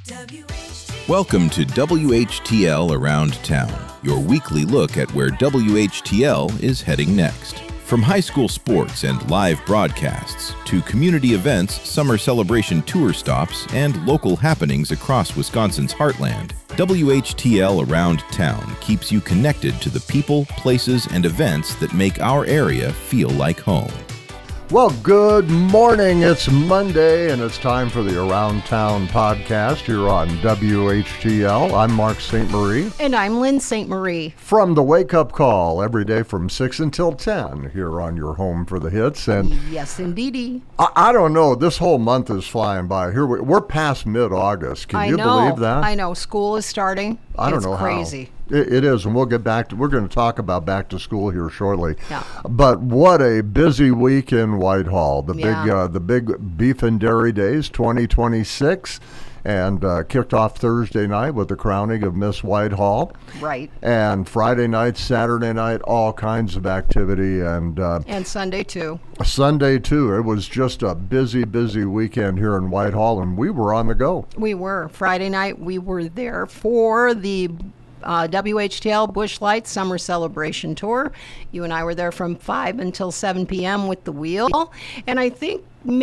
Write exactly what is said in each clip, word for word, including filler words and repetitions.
Welcome to W H T L Around Town, your weekly look at where W H T L is heading next. From high school sports and live broadcasts to community events, summer celebration tour stops, and local happenings across Wisconsin's heartland, W H T L Around Town keeps you connected to the people, places, and events that make our area feel like home. Well, good morning. It's Monday, and it's time for the Around Town podcast here on W H T L. I'm Mark Saint Marie. And I'm Lynn Saint Marie. From the Wake Up Call, every day from six until ten here on your home for the hits. And yes, indeedy. I, I don't know, this whole month is flying by. Here we, We're past mid-August. Can I you know, believe that? I know. School is starting. I don't it's know crazy. how. It, it is, and we'll get back to, we're going to talk about back to school here shortly. Yeah. But what a busy week in Whitehall. The Yeah. big uh, the big Beef and Dairy Days twenty twenty-six, and uh, kicked off Thursday night with the crowning of Miss Whitehall. Right. And Friday night, Saturday night, all kinds of activity, and uh, And Sunday, too. Sunday too. It was just a busy, busy weekend here in Whitehall, and we were on the go. We were. Friday night, we were there for the uh, W H T L Busch Lights Summer Celebration Tour. You and I were there from five until seven p.m. with the wheel. And I think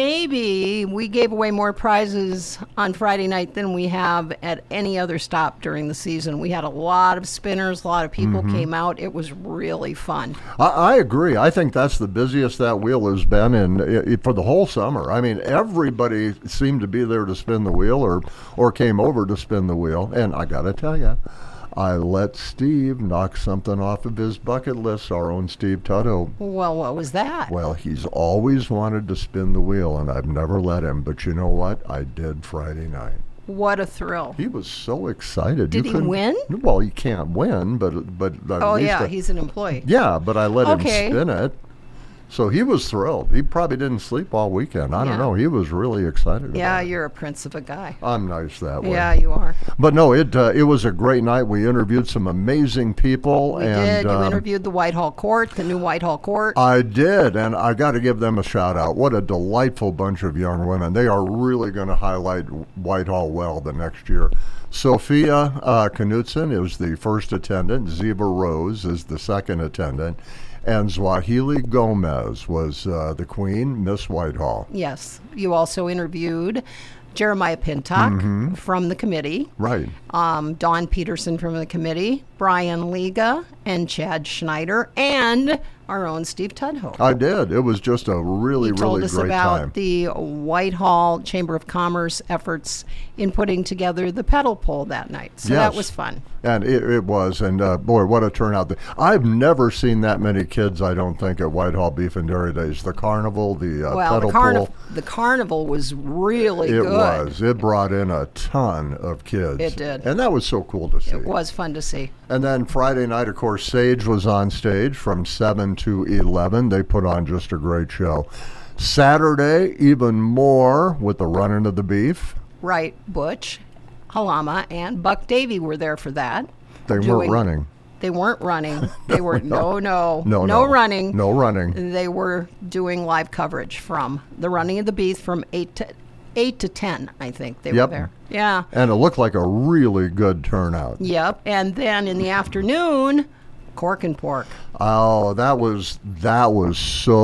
maybe we gave away more prizes on Friday night than we have at any other stop during the season. We had a lot of spinners, a lot of people Mm-hmm. came out. It was really fun. I, I agree. I think that's the busiest that wheel has been in i- for the whole summer. I mean, everybody seemed to be there to spin the wheel, or or came over to spin the wheel. And I got to tell you, I let Steve knock something off of his bucket list, our own Steve Tuttle. Well, what was that? Well, he's always wanted to spin the wheel, and I've never let him. But you know what? I did Friday night. What a thrill. He was so excited. Did You he couldn't- win? Well, he can't win, but but at Oh, least yeah, I- he's an employee. yeah, but I let Okay. him spin it. So he was thrilled. He probably didn't sleep all weekend. I Yeah. don't know. He was really excited Yeah, about it. you're a prince of a guy. I'm nice that way. Yeah, you are. But no, it uh, it was a great night. We interviewed some amazing people. We and, did. You um, interviewed the Whitehall Court, the new Whitehall Court. I did, and I got to give them a shout out. What a delightful bunch of young women. They are really going to highlight Whitehall well the next year. Sophia uh, Knutson is the first attendant. Ziva Rose is the second attendant. And Zwahili Gomez was uh, the queen, Miss Whitehall. Yes. You also interviewed Jeremiah Pintock from the committee, Right. um, Dawn Peterson from the committee, Brian Liga, and Chad Schneider, and our own Steve Tudhope. I did. It was just a really, He told really us great about time. the Whitehall Chamber of Commerce efforts in putting together the pedal pole that night. So that Yes. was fun. And it, it was, and uh, boy, what a turnout. I've never seen that many kids, I don't think, at Whitehall Beef and Dairy Days. The carnival, the uh, Well, pedal the, carni- pole. the carnival was really It good. was. It brought in a ton of kids. It did. And that was so cool to see. It was fun to see. And then Friday night, of course, Sage was on stage from seven to eleven. They put on just a great show. Saturday, even more with the running of the beef. Right, Butch, Halama, and Buck Davy were there for that. They doing- weren't running. They weren't running. They were no, no, No, no, no. running. No running. They were doing live coverage from the running of the beef from eight to eight to ten. I think they Yep. were there. Yeah. And it looked like a really good turnout. Yep. And then in the afternoon, Cork and Pork. Oh, that was that was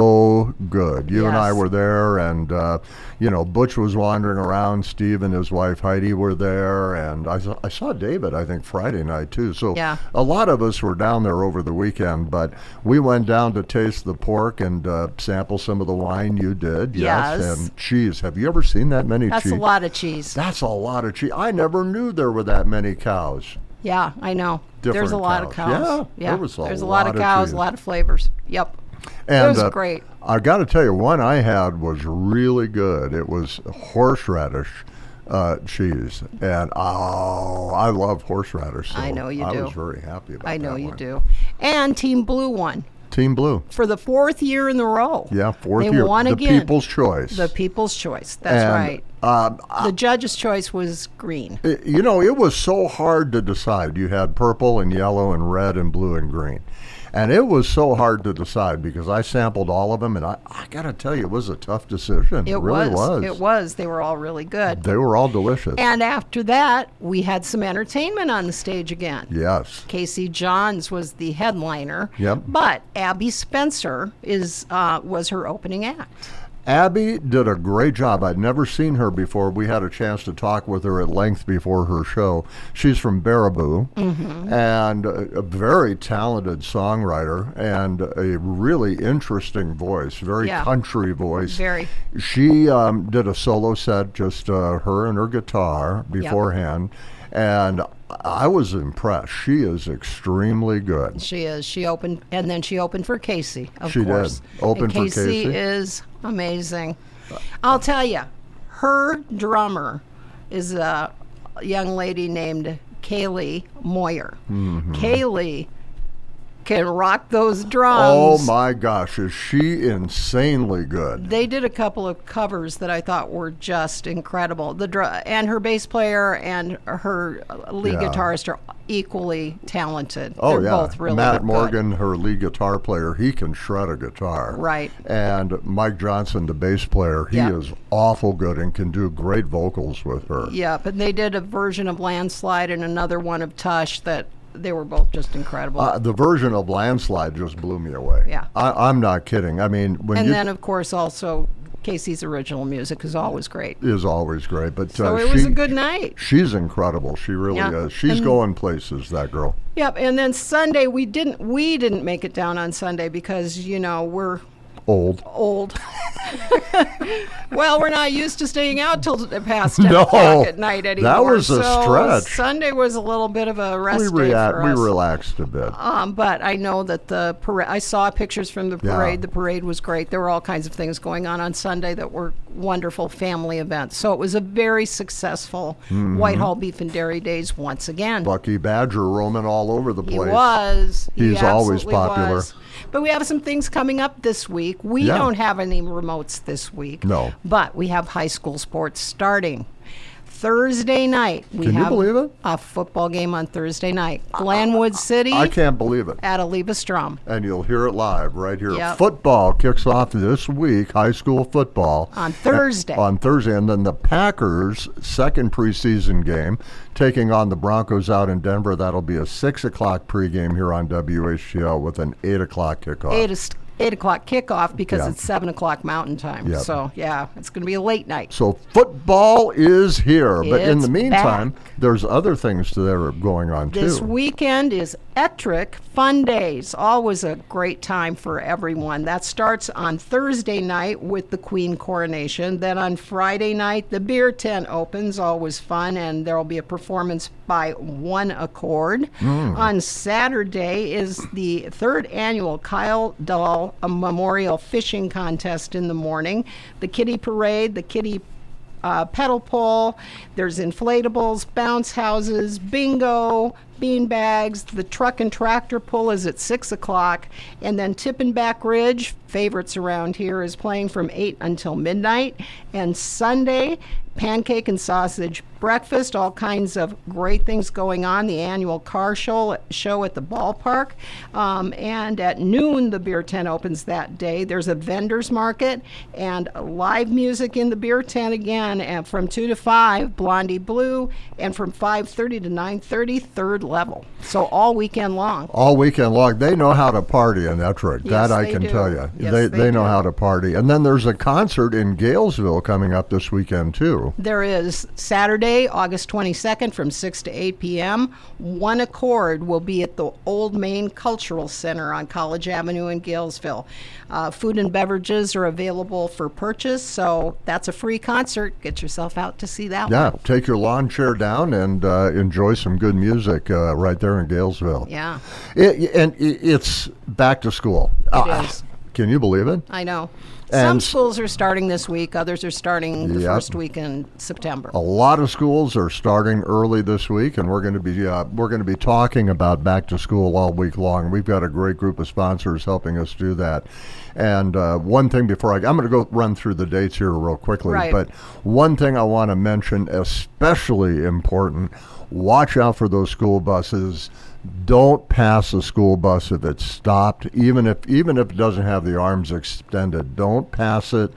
so good. You and I Yes. were there, and uh, you know, Butch was wandering around. Steve and his wife Heidi were there, and I saw, I saw David, I think, Friday night too. So Yeah. a lot of us were down there over the weekend, but we went down to taste the pork and uh, sample some of the wine. You did, yes, Yes. and cheese. Have you ever seen that many That's cheese? a lot of cheese. That's a lot of cheese. I never knew there were that many cows. Yeah, I know. There's a Different lot of cows. cows. Yeah, there was a There's a lot, lot of of cows, cheese. a lot of flavors. Yep. And it was uh, great. I got to tell you, one I had was really good. It was horseradish uh, cheese, and oh, I love horseradish. So I know you I do. was very happy about that. I know you one. do. And Team Blue won Team Blue. for the fourth year in a row. Yeah, fourth they year. won the again. People's Choice. The People's Choice. That's And, right. Um, The judge's choice was green. I- you know, it was so hard to decide. You had purple and yellow and red and blue and green. And it was so hard to decide because I sampled all of them, and I, I got to tell you, it was a tough decision. It, it really was. was. It was. They were all really good. They were all delicious. And after that, we had some entertainment on the stage again. Yes. Casey Johns was the headliner. Yep. But Abby Spencer is uh, was her opening act. Abby did a great job. I'd never seen her before. We had a chance to talk with her at length before her show. She's from Baraboo, mm-hmm. and a, a very talented songwriter and a really interesting voice, very Yeah. country voice. Very. She um, did a solo set, just uh, her and her guitar beforehand, and I was impressed. She is extremely good. She is. She opened, and then she opened for Casey, of She did. course. Opened and for Casey. Casey. is amazing. I'll tell you, her drummer is a young lady named Kaylee Moyer. Mm-hmm. Kaylee can rock those Oh drums. my gosh, is she insanely good? They did a couple of covers that I thought were just incredible. The dr- and her bass player and her lead Yeah. guitarist are equally talented. Oh They're yeah, both really Matt good. Morgan, her lead guitar player, he can shred a guitar. Right. And Mike Johnson, the bass player, he Yeah. is awful good and can do great vocals with her. Yeah, but they did a version of Landslide and another one of Tush that they were both just incredible. Uh, the version of Landslide just blew me away. Yeah. I, I'm not kidding. I mean, when and you then, of course, also Casey's original music is always great. is always great, but So uh, it was she- a good night. She's incredible. She really Yeah. is. She's And- going places. That girl. Yep, and then Sunday we didn't we didn't make it down on Sunday because you know we're Old. old. Well, we're not used to staying out till past ten No, o'clock at night anymore. that was a so stretch. Sunday was a little bit of a rest We day rea- for we us. relaxed a bit. Um, but I know that the parade, I saw pictures from the Yeah. parade. The parade was great. There were all kinds of things going on on Sunday that were wonderful family events. So it was a very successful Mm-hmm. Whitehall Beef and Dairy Days once again. Bucky Badger roaming all over the He place. was. He He's always absolutely popular. was. But we have some things coming up this week. We Yeah. don't have any remotes this week. No. But we have high school sports starting. Thursday night, we Can you have believe it? a football game on Thursday night. Glenwood City I can't believe it. at Aleva Strom. And you'll hear it live right here. Yep. Football kicks off this week, high school football. On Thursday. On Thursday. And then the Packers' second preseason game, taking on the Broncos out in Denver. That'll be a six o'clock pregame here on W H T L with an eight o'clock kickoff. Eight, is- eight o'clock kickoff because Yeah. it's seven o'clock Mountain Time. Yep. So, yeah, it's going to be a late night. So football is here. But in It's the meantime, back. there's other things that are going on This too. weekend is Ettrick Fun Days. Always a great time for everyone. That starts on Thursday night with the Queen coronation. Then on Friday night, the beer tent opens. Always fun, and there will be a performance by One Accord. On Saturday is the third annual Kyle Dahl Memorial Fishing Contest in the morning. The Kitty Parade, the Kitty uh, pedal pull, there's inflatables, bounce houses, bingo, bean bags. The truck and tractor pull is at six o'clock, and then Tippinback Ridge, favorites around here, is playing from eight until midnight. And Sunday, pancake and sausage breakfast, all kinds of great things going on. The annual car show show at the ballpark, um, and at noon the beer tent opens that day. There's a vendors market and live music in the beer tent again, and from two to five, Blondie Blue, and from five thirty to nine thirty, Third Level. So all weekend long. All weekend long. They know how to party in Ettrick. Yes, that I they can do. tell you. Yes, they, they they know do. how to party. And then there's a concert in Galesville coming up this weekend, too. There is Saturday, August twenty-second from six to eight p.m. One Accord will be at the Old Main Cultural Center on College Avenue in Galesville. Uh, food and beverages are available for purchase, so that's a free concert. Get yourself out to see that Yeah, one. take your lawn chair down and uh, enjoy some good music uh, right there in Galesville. Yeah, It, and it, it's back to school. it Ah, is. Can you believe it? I know. Some And schools are starting this week. Others are starting the Yep. first week in September. a lot of schools are starting early this week, and we're going to be uh, we're going to be talking about back to school all week long. We've got a great group of sponsors helping us do that. And uh, one thing before I, I'm going to go run through the dates here real quickly. Right. But one thing I want to mention, especially important, watch out for those school buses. Don't pass a school bus if it's stopped, even if even if it doesn't have the arms extended. Don't pass it.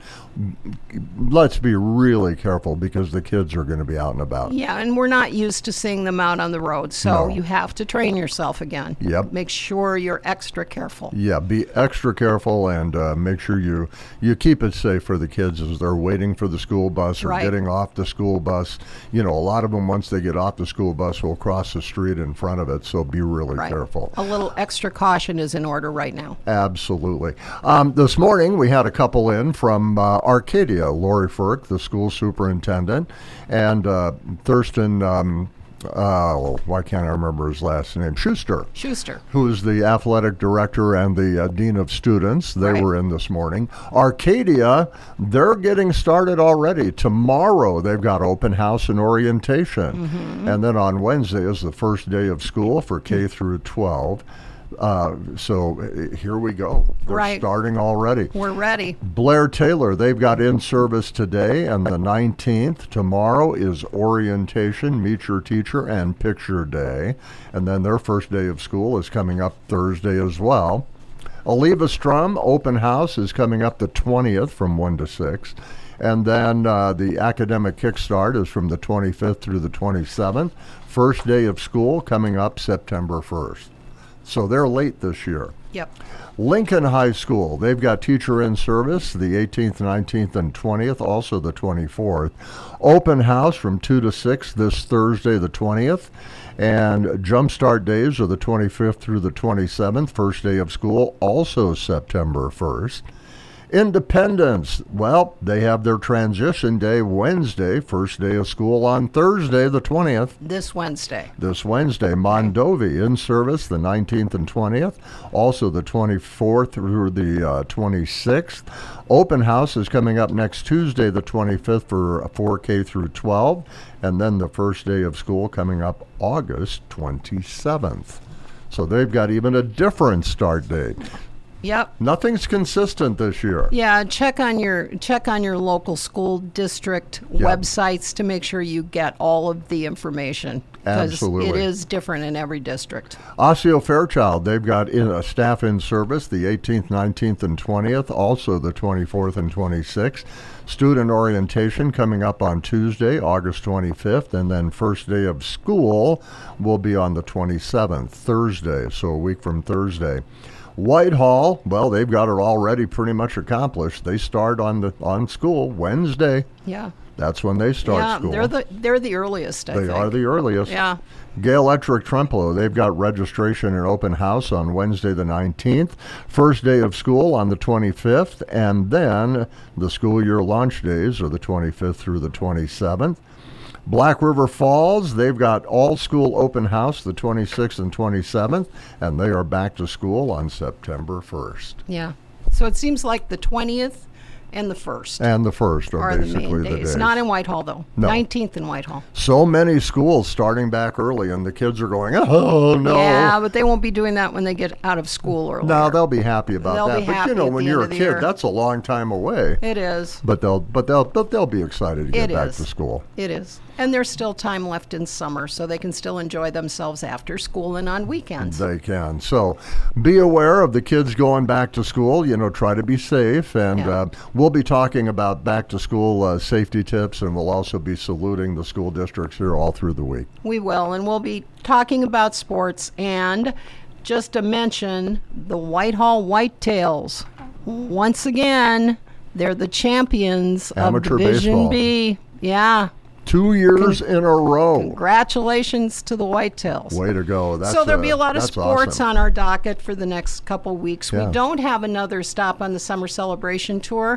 Let's be really careful because the kids are going to be out and about. Yeah, and we're not used to seeing them out on the road, so No. you have to train yourself again. Yep. Make sure you're extra careful. Yeah, be extra careful and uh, make sure you you keep it safe for the kids as they're waiting for the school bus or Right. getting off the school bus. You know, a lot of them, once they get off the school bus, will cross the street in front of it, so be really Right. careful. A little extra caution is in order right now. Absolutely. Um, this morning, we had a couple in from uh, Arcadia, Lori Firk, the school superintendent, and uh, Thurston, um, uh, why can't I remember his last name? Schuster. Schuster. Who is the athletic director and the uh, dean of students. They Right. were in this morning. Arcadia, they're getting started already. Tomorrow, they've got open house and orientation. Mm-hmm. And then on Wednesday is the first day of school for K through twelve. Uh, so uh, here we go. They're Right. starting already. We're ready. Blair Taylor, they've got in service today, and the nineteenth. Tomorrow is orientation, meet your teacher, and picture day. And then their first day of school is coming up Thursday as well. Oliva Strum, open house, is coming up the twentieth from one to six. And then uh, the academic kickstart is from the twenty-fifth through the twenty-seventh. First day of school coming up September first. So they're late this year. Yep. Lincoln High School, they've got teacher in service the eighteenth, nineteenth, and twentieth, also the twenty-fourth. Open house from two to six this Thursday, the twentieth. And jumpstart days are the twenty-fifth through the twenty-seventh, first day of school, also September first. Independence, well, they have their transition day Wednesday, first day of school on Thursday, the twentieth. This Wednesday. This Wednesday. Mondovi in service the nineteenth and twentieth, also the twenty-fourth through the uh, twenty-sixth. Open house is coming up next Tuesday, the twenty-fifth, for four K through twelve, and then the first day of school coming up August twenty-seventh. So they've got even a different start date. Yep. Nothing's consistent this year. Yeah, check on your check on your local school district websites to make sure you get all of the information. Because Absolutely. it is different in every district. Osseo Fairchild, they've got in a staff in service the eighteenth, nineteenth, and twentieth, also the twenty-fourth and twenty-sixth. Student orientation coming up on Tuesday, August twenty-fifth, and then first day of school will be on the twenty-seventh, Thursday, so a week from Thursday. Whitehall, well, they've got it already pretty much accomplished. They start on the on school Wednesday. Yeah. That's when they start yeah, school. they're the they're the earliest, I They think. are the earliest. Yeah. Gale Electric Trempealeau, they've got registration and open house on Wednesday the nineteenth, first day of school on the twenty-fifth, and then the school year launch days are the twenty-fifth through the twenty-seventh. Black River Falls, they've got all school open house the twenty-sixth and twenty-seventh, and they are back to school on September first. Yeah. So it seems like the twentieth and the first And the first are, are the basically main the days. days. Not in Whitehall, though. No. nineteenth in Whitehall. So many schools starting back early, and the kids are going, oh, no. Yeah, but they won't be doing that when they get out of school earlier. No, they'll be happy about They'll that. be but happy you know, at when the you're a end of the kid, year. that's a long time away. It is. But they'll, but they'll, but they'll, but they'll be excited to get It back is. to school. It is. And there's still time left in summer, so they can still enjoy themselves after school and on weekends. They can. So, be aware of the kids going back to school. You know, try to be safe, and Yeah. uh, we'll be talking about back to school uh, safety tips, and we'll also be saluting the school districts here all through the week. We will, and we'll be talking about sports. And just to mention, the Whitehall Whitetails, once again, they're the champions Amateur of Division baseball. B. Yeah. Two years in a row. Congratulations to the Whitetails. Way to go! That's so there'll uh, be a lot of that's sports awesome. on our docket for the next couple weeks. Yeah. We don't have another stop on the summer celebration tour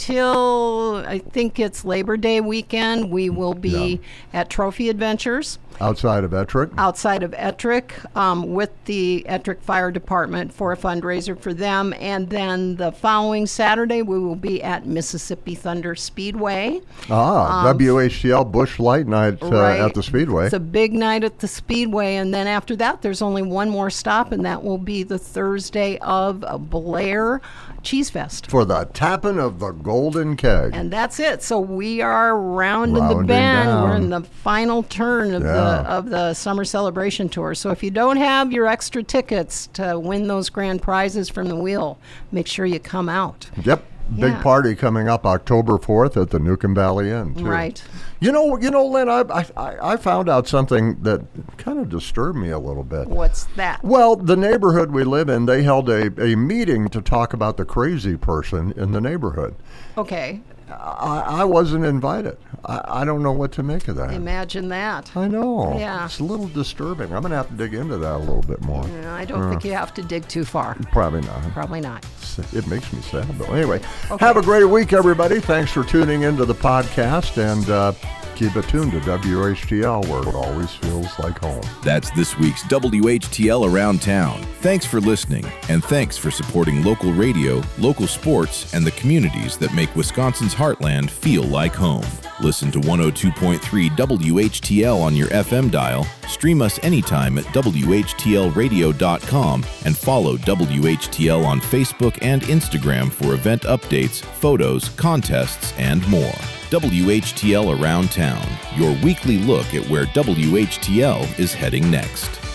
until I think it's Labor Day weekend. We will be at Trophy Adventures. Outside of Ettrick? outside of Ettrick um, with the Ettrick Fire Department for a fundraiser for them. And then the following Saturday, we will be at Mississippi Thunder Speedway. Ah, Um, W H T L Busch Light Night uh, Right. at the Speedway. It's a big night at the Speedway. And then after that, there's only one more stop, and that will be the Thursday of uh, Blair Cheese Fest. For the tapping of the golden keg. And that's it. So we are rounding the Rounding bend. We're down. in the final turn of Yeah. the of the summer celebration tour. So if you don't have your extra tickets to win those grand prizes from the wheel, make sure you come out. Yep. Big Yeah. party coming up October fourth at the Newcomb Valley Inn, too. Right. You know, you know, Lynn, I, I, I found out something that kind of disturbed me a little bit. What's that? Well, the neighborhood we live in, they held a, a meeting to talk about the crazy person in the neighborhood. Okay. I, I wasn't invited. I, I don't know what to make of that. Imagine that. I know. Yeah. It's a little disturbing. I'm going to have to dig into that a little bit more. No, I don't think you have to dig too far. Probably not. Probably not. It makes me sad, though. Anyway, have a great week, everybody. Thanks for tuning into the podcast, and uh, keep it tuned to W H T L, where it always feels like home. That's this week's W H T L Around Town. Thanks for listening, and thanks for supporting local radio, local sports, and the communities that make Wisconsin's heartland feel like home. Listen to one oh two point three W H T L on your F M dial, stream us anytime at W H T L radio dot com, and follow W H T L on Facebook and Instagram for event updates, photos, contests, and more. W H T L Around Town, your weekly look at where W H T L is heading next.